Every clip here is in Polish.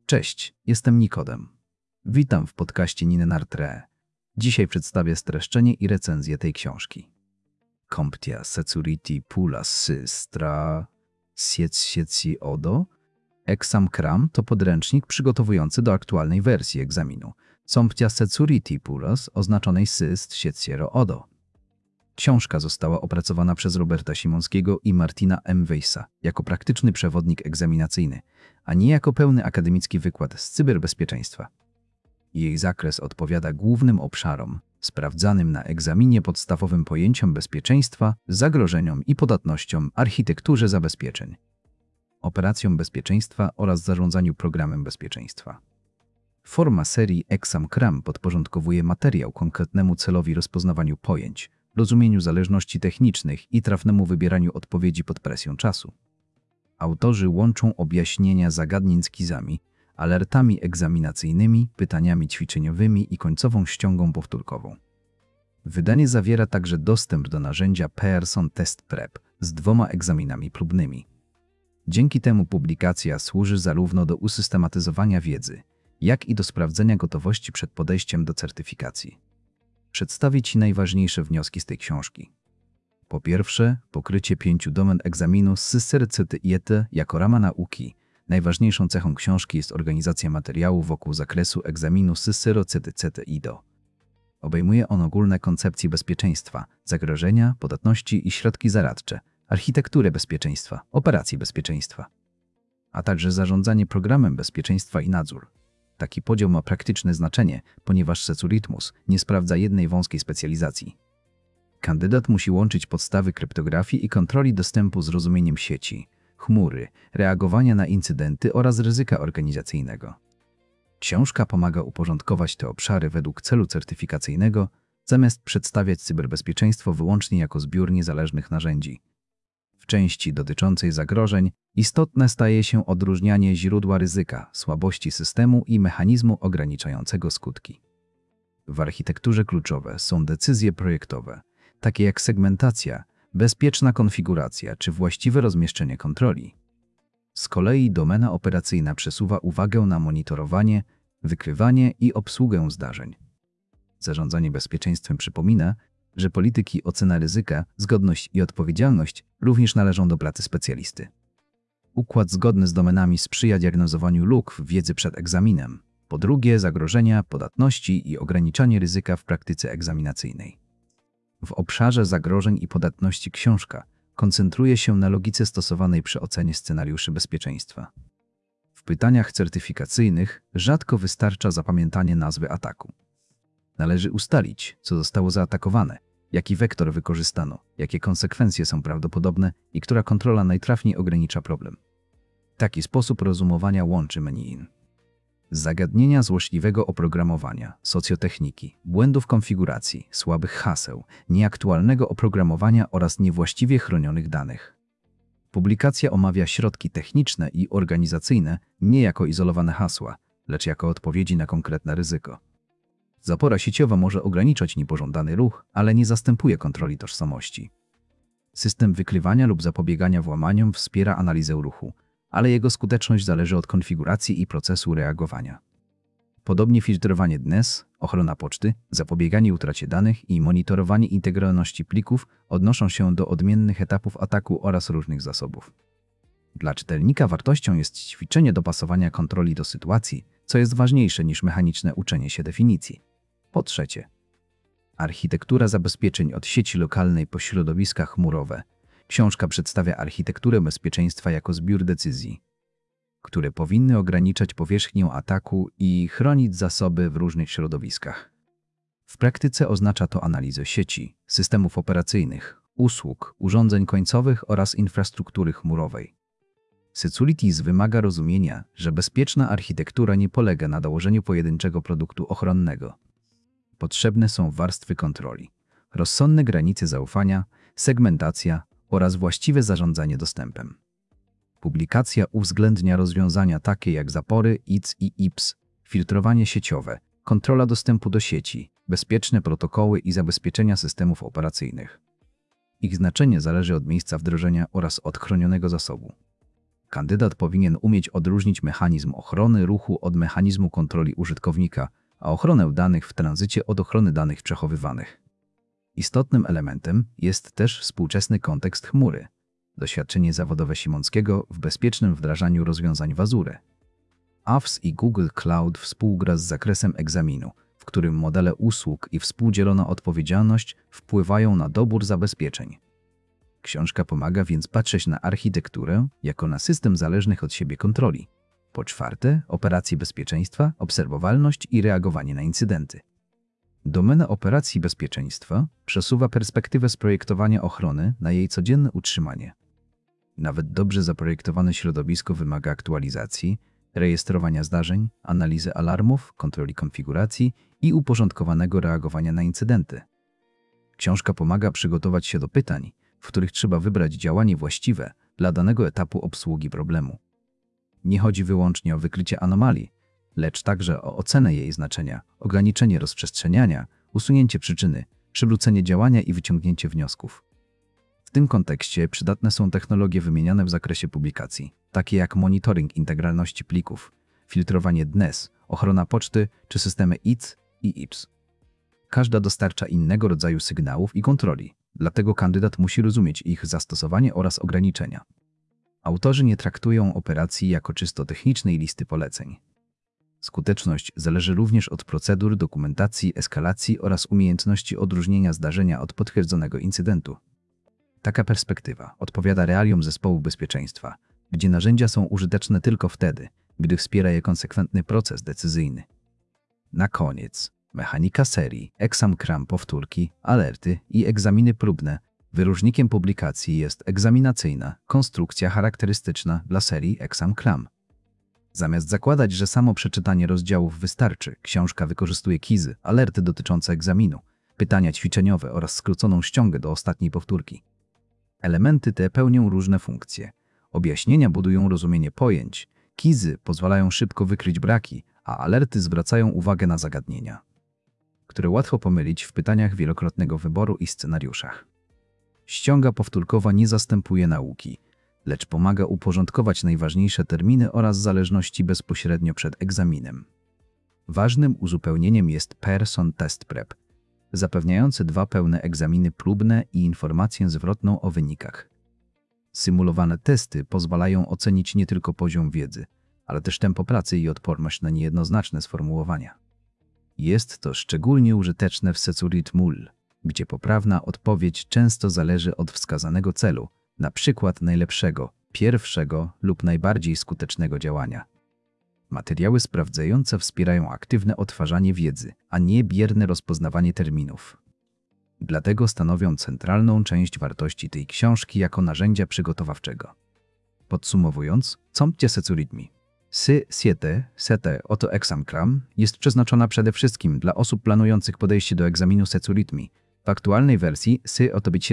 Cześć, jestem Nikodem. Witam w podcaście Ninenartre. Dzisiaj przedstawię streszczenie i recenzję tej książki. Comptia security pula systra sieci odo. Exam Cram to podręcznik przygotowujący do aktualnej wersji egzaminu. Comptia security pulas oznaczonej syst sieciero odo. Książka została opracowana przez Roberta Simonskiego i Martina M. Weissa jako praktyczny przewodnik egzaminacyjny, a nie jako pełny akademicki wykład z cyberbezpieczeństwa. Jej zakres odpowiada głównym obszarom sprawdzanym na egzaminie podstawowym pojęciom bezpieczeństwa, zagrożeniom i podatnościom, architekturze zabezpieczeń, operacjom bezpieczeństwa oraz zarządzaniu programem bezpieczeństwa. Forma serii Exam Cram podporządkowuje materiał konkretnemu celowi rozpoznawaniu pojęć, rozumieniu zależności technicznych i trafnemu wybieraniu odpowiedzi pod presją czasu. Autorzy łączą objaśnienia zagadnień z quizami, alertami egzaminacyjnymi, pytaniami ćwiczeniowymi i końcową ściągą powtórkową. Wydanie zawiera także dostęp do narzędzia Pearson Test Prep z 2 egzaminami próbnymi. Dzięki temu publikacja służy zarówno do usystematyzowania wiedzy, jak i do sprawdzenia gotowości przed podejściem do certyfikacji. Przedstawię Ci najważniejsze wnioski z tej książki. Po pierwsze, pokrycie 5 domen egzaminu z CCRCTIET jako rama nauki. Najważniejszą cechą książki jest organizacja materiału wokół zakresu egzaminu CCRCTIDO. Obejmuje on ogólne koncepcje bezpieczeństwa, zagrożenia, podatności i środki zaradcze, architekturę bezpieczeństwa, operacje bezpieczeństwa, a także zarządzanie programem bezpieczeństwa i nadzór. Taki podział ma praktyczne znaczenie, ponieważ Securitmus nie sprawdza jednej wąskiej specjalizacji. Kandydat musi łączyć podstawy kryptografii i kontroli dostępu z rozumieniem sieci, chmury, reagowania na incydenty oraz ryzyka organizacyjnego. Książka pomaga uporządkować te obszary według celu certyfikacyjnego, zamiast przedstawiać cyberbezpieczeństwo wyłącznie jako zbiór niezależnych narzędzi. W części dotyczącej zagrożeń istotne staje się odróżnianie źródła ryzyka, słabości systemu i mechanizmu ograniczającego skutki. W architekturze kluczowe są decyzje projektowe, takie jak segmentacja, bezpieczna konfiguracja czy właściwe rozmieszczenie kontroli. Z kolei domena operacyjna przesuwa uwagę na monitorowanie, wykrywanie i obsługę zdarzeń. Zarządzanie bezpieczeństwem przypomina, że polityki, ocena ryzyka, zgodność i odpowiedzialność również należą do pracy specjalisty. Układ zgodny z domenami sprzyja diagnozowaniu luk w wiedzy przed egzaminem. Po drugie, zagrożenia, podatności i ograniczanie ryzyka w praktyce egzaminacyjnej. W obszarze zagrożeń i podatności książka koncentruje się na logice stosowanej przy ocenie scenariuszy bezpieczeństwa. W pytaniach certyfikacyjnych rzadko wystarcza zapamiętanie nazwy ataku. Należy ustalić, co zostało zaatakowane, jaki wektor wykorzystano, jakie konsekwencje są prawdopodobne i która kontrola najtrafniej ogranicza problem. Taki sposób rozumowania łączy menu zagadnienia złośliwego oprogramowania, socjotechniki, błędów konfiguracji, słabych haseł, nieaktualnego oprogramowania oraz niewłaściwie chronionych danych. Publikacja omawia środki techniczne i organizacyjne nie jako izolowane hasła, lecz jako odpowiedzi na konkretne ryzyko. Zapora sieciowa może ograniczać niepożądany ruch, ale nie zastępuje kontroli tożsamości. System wykrywania lub zapobiegania włamaniom wspiera analizę ruchu, ale jego skuteczność zależy od konfiguracji i procesu reagowania. Podobnie filtrowanie DNS, ochrona poczty, zapobieganie utracie danych i monitorowanie integralności plików odnoszą się do odmiennych etapów ataku oraz różnych zasobów. Dla czytelnika wartością jest ćwiczenie dopasowania kontroli do sytuacji, co jest ważniejsze niż mechaniczne uczenie się definicji. Po trzecie, architektura zabezpieczeń od sieci lokalnej po środowiska chmurowe. Książka przedstawia architekturę bezpieczeństwa jako zbiór decyzji, które powinny ograniczać powierzchnię ataku i chronić zasoby w różnych środowiskach. W praktyce oznacza to analizę sieci, systemów operacyjnych, usług, urządzeń końcowych oraz infrastruktury chmurowej. Securities wymaga rozumienia, że bezpieczna architektura nie polega na dołożeniu pojedynczego produktu ochronnego. Potrzebne są warstwy kontroli, rozsądne granice zaufania, segmentacja oraz właściwe zarządzanie dostępem. Publikacja uwzględnia rozwiązania takie jak zapory IC i IPS, filtrowanie sieciowe, kontrola dostępu do sieci, bezpieczne protokoły i zabezpieczenia systemów operacyjnych. Ich znaczenie zależy od miejsca wdrożenia oraz od chronionego zasobu. Kandydat powinien umieć odróżnić mechanizm ochrony ruchu od mechanizmu kontroli użytkownika, a ochronę danych w tranzycie od ochrony danych przechowywanych. Istotnym elementem jest też współczesny kontekst chmury, doświadczenie zawodowe Simonskiego w bezpiecznym wdrażaniu rozwiązań w Azure. AWS i Google Cloud współgra z zakresem egzaminu, w którym modele usług i współdzielona odpowiedzialność wpływają na dobór zabezpieczeń. Książka pomaga więc patrzeć na architekturę jako na system zależnych od siebie kontroli. Po czwarte, operacje bezpieczeństwa, obserwowalność i reagowanie na incydenty. Domena operacji bezpieczeństwa przesuwa perspektywę z projektowania ochrony na jej codzienne utrzymanie. Nawet dobrze zaprojektowane środowisko wymaga aktualizacji, rejestrowania zdarzeń, analizy alarmów, kontroli konfiguracji i uporządkowanego reagowania na incydenty. Książka pomaga przygotować się do pytań, w których trzeba wybrać działanie właściwe dla danego etapu obsługi problemu. Nie chodzi wyłącznie o wykrycie anomalii, lecz także o ocenę jej znaczenia, ograniczenie rozprzestrzeniania, usunięcie przyczyny, przywrócenie działania i wyciągnięcie wniosków. W tym kontekście przydatne są technologie wymieniane w zakresie publikacji, takie jak monitoring integralności plików, filtrowanie DNS, ochrona poczty czy systemy ITS i IPS. Każda dostarcza innego rodzaju sygnałów i kontroli, dlatego kandydat musi rozumieć ich zastosowanie oraz ograniczenia. Autorzy nie traktują operacji jako czysto technicznej listy poleceń. Skuteczność zależy również od procedur, dokumentacji, eskalacji oraz umiejętności odróżnienia zdarzenia od potwierdzonego incydentu. Taka perspektywa odpowiada realiom zespołu bezpieczeństwa, gdzie narzędzia są użyteczne tylko wtedy, gdy wspiera je konsekwentny proces decyzyjny. Na koniec, mechanika serii, exam-cram powtórki, alerty i egzaminy próbne. Wyróżnikiem publikacji jest egzaminacyjna konstrukcja charakterystyczna dla serii exam-cram. Zamiast zakładać, że samo przeczytanie rozdziałów wystarczy, książka wykorzystuje quizy, alerty dotyczące egzaminu, pytania ćwiczeniowe oraz skróconą ściągę do ostatniej powtórki. Elementy te pełnią różne funkcje. Objaśnienia budują rozumienie pojęć, quizy pozwalają szybko wykryć braki, a alerty zwracają uwagę na zagadnienia, które łatwo pomylić w pytaniach wielokrotnego wyboru i scenariuszach. Ściąga powtórkowa nie zastępuje nauki, lecz pomaga uporządkować najważniejsze terminy oraz zależności bezpośrednio przed egzaminem. Ważnym uzupełnieniem jest Pearson Test Prep, zapewniający 2 pełne egzaminy próbne i informację zwrotną o wynikach. Symulowane testy pozwalają ocenić nie tylko poziom wiedzy, ale też tempo pracy i odporność na niejednoznaczne sformułowania. Jest to szczególnie użyteczne w Security MUL, gdzie poprawna odpowiedź często zależy od wskazanego celu, na przykład najlepszego, pierwszego lub najbardziej skutecznego działania. Materiały sprawdzające wspierają aktywne odtwarzanie wiedzy, a nie bierne rozpoznawanie terminów. Dlatego stanowią centralną część wartości tej książki jako narzędzia przygotowawczego. Podsumowując, CompTIA Security oto exam-cram jest przeznaczona przede wszystkim dla osób planujących podejście do egzaminu Security. W aktualnej wersji oto być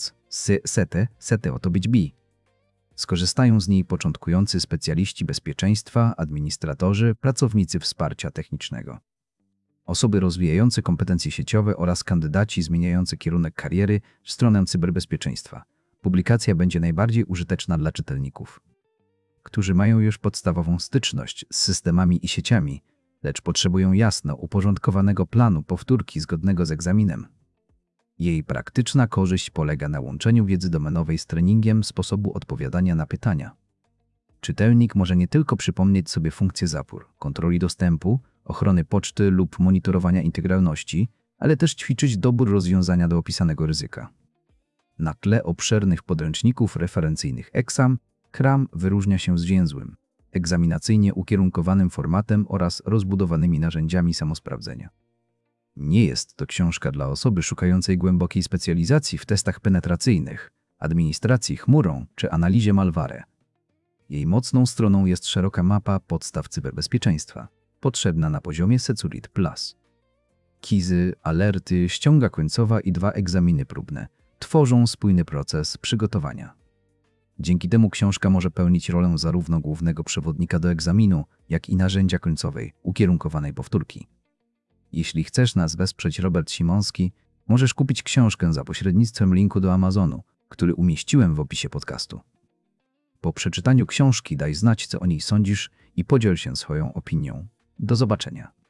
oto być B. Skorzystają z niej początkujący specjaliści bezpieczeństwa, administratorzy, pracownicy wsparcia technicznego, osoby rozwijające kompetencje sieciowe oraz kandydaci zmieniający kierunek kariery w stronę cyberbezpieczeństwa. Publikacja będzie najbardziej użyteczna dla czytelników, którzy mają już podstawową styczność z systemami i sieciami, lecz potrzebują jasno uporządkowanego planu powtórki zgodnego z egzaminem. Jej praktyczna korzyść polega na łączeniu wiedzy domenowej z treningiem sposobu odpowiadania na pytania. Czytelnik może nie tylko przypomnieć sobie funkcję zapór, kontroli dostępu, ochrony poczty lub monitorowania integralności, ale też ćwiczyć dobór rozwiązania do opisanego ryzyka. Na tle obszernych podręczników referencyjnych exam-cram wyróżnia się zwięzłym, egzaminacyjnie ukierunkowanym formatem oraz rozbudowanymi narzędziami samosprawdzenia. Nie jest to książka dla osoby szukającej głębokiej specjalizacji w testach penetracyjnych, administracji chmurą czy analizie malware. Jej mocną stroną jest szeroka mapa podstaw cyberbezpieczeństwa, potrzebna na poziomie Security Plus. Quizy, alerty, ściąga końcowa i 2 egzaminy próbne tworzą spójny proces przygotowania. Dzięki temu książka może pełnić rolę zarówno głównego przewodnika do egzaminu, jak i narzędzia końcowej, ukierunkowanej powtórki. Jeśli chcesz nas wesprzeć, Robert Simonski, możesz kupić książkę za pośrednictwem linku do Amazonu, który umieściłem w opisie podcastu. Po przeczytaniu książki daj znać, co o niej sądzisz i podziel się swoją opinią. Do zobaczenia.